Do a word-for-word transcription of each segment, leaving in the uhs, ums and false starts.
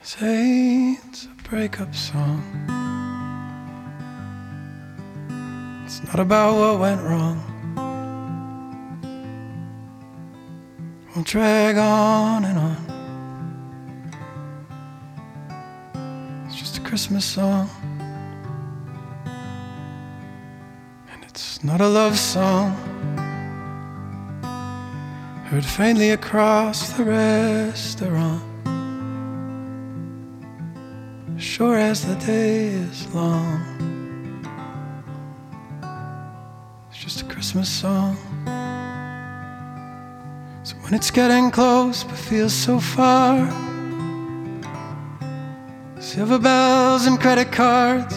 Say it's a breakup song. It's not about what went wrong. Won't drag on and on. It's just a Christmas song. And it's not a love song heard faintly across the restaurant. Sure as the day is long, it's just a Christmas song. So when it's getting close but feels so far, silver bells and credit cards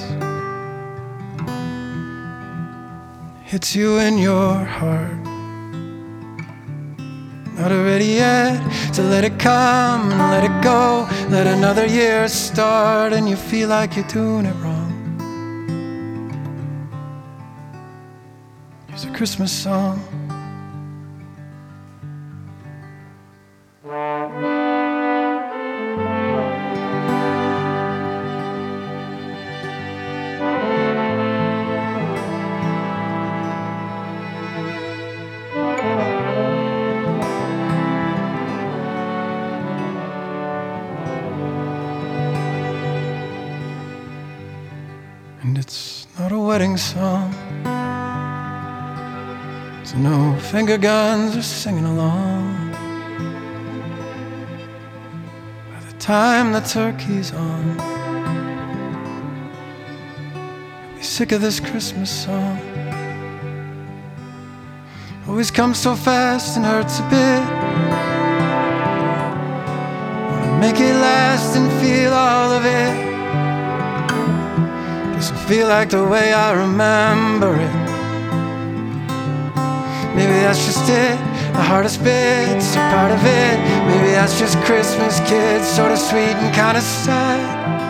hits you in your heart. Not ready yet to let it come and let it go. Let another year start and you feel like you're doing it wrong. Here's a Christmas song. And it's not a wedding song, so no finger guns are singing along. By the time the turkey's on, you'll be sick of this Christmas song. Always comes so fast and hurts a bit. Wanna make it last and feel all of it. Doesn't feel like the way I remember it. Maybe that's just it. The hardest bit's a part of it. Maybe that's just Christmas, kids, sort of sweet and kind of sad.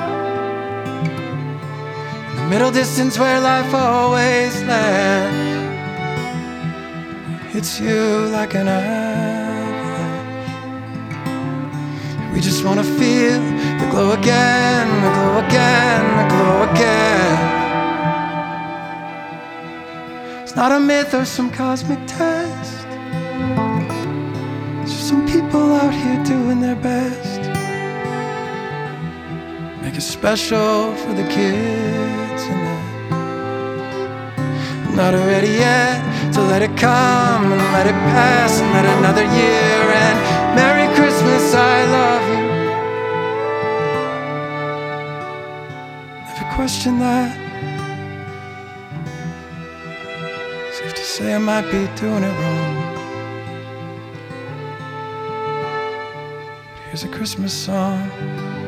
In the middle distance where life always lands, it hits you like an avalanche. We just wanna feel the glow again, the glow again, the glow again. It's not a myth or some cosmic test. It's just some people out here doing their best. Make it special for the kids and them. Not ready yet to let it come and let it pass and let another year end. Merry Christmas, I love you. Never question that. Safe to say I might be doing it wrong. But here's a Christmas song.